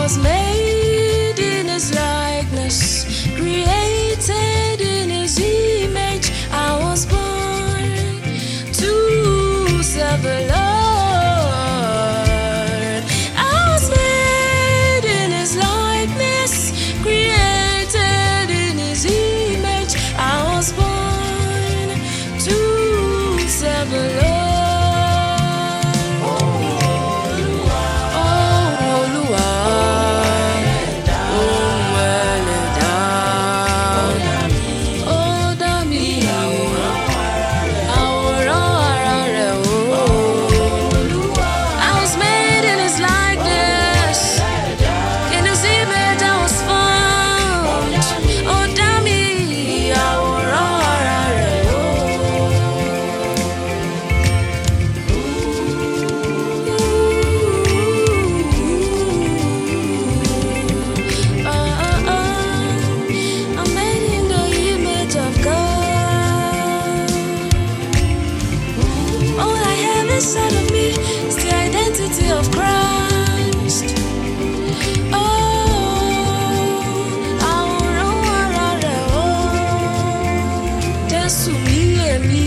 was made in His likeness, created in His image. I was born to serve the Lord. I was made in His likeness, created in His image. I was born to serve the Lord. Inside of me is the identity of Christ. Jésù mi èmi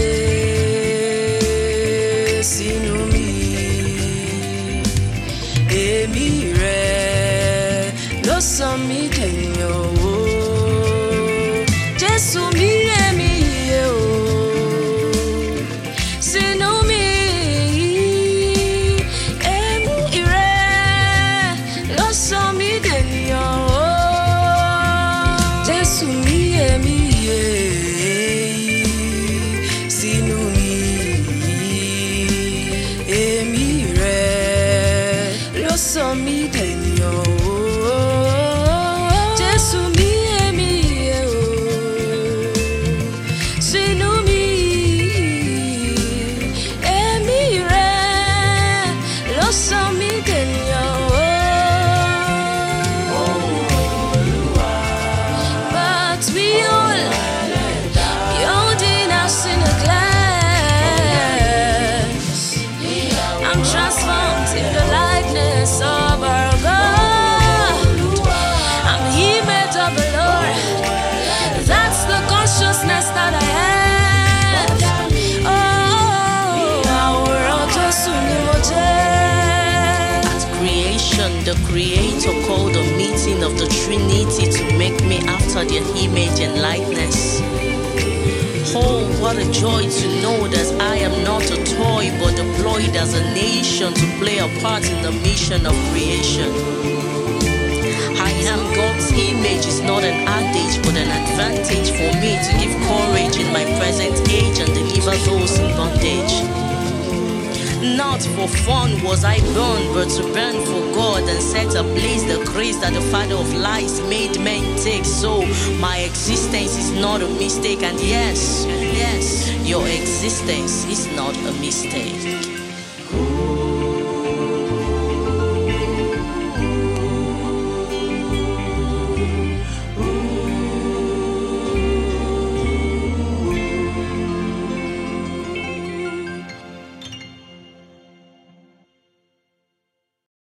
sínú mi, èmi rẹ̀ ló sọ mí dènìyàn o. Jésù mi èmi sínú mi. Jésù mi èmi sínú mi, èmi rẹ̀ ló sọ mí dènìyàn o. Jésù mi èmi sínú mi, èmi rẹ̀ ló sọ mí dènìyàn o. Transformed in the likeness of our God. I'm the image of the Lord. That's the consciousness that I have. At creation, the Creator called a meeting of the Trinity to make me after their image and likeness. Oh, what a joy to know that I am not a toy but deployed as a nation to play a part in the mission of creation. I am God's image is not an adage but an advantage for me to give courage in my present age and deliver those in bondage. Not for fun was I born, but to burn for God and set ablaze the grace that the Father of lies made men take. So my existence is not a mistake, and yes, your existence is not a mistake.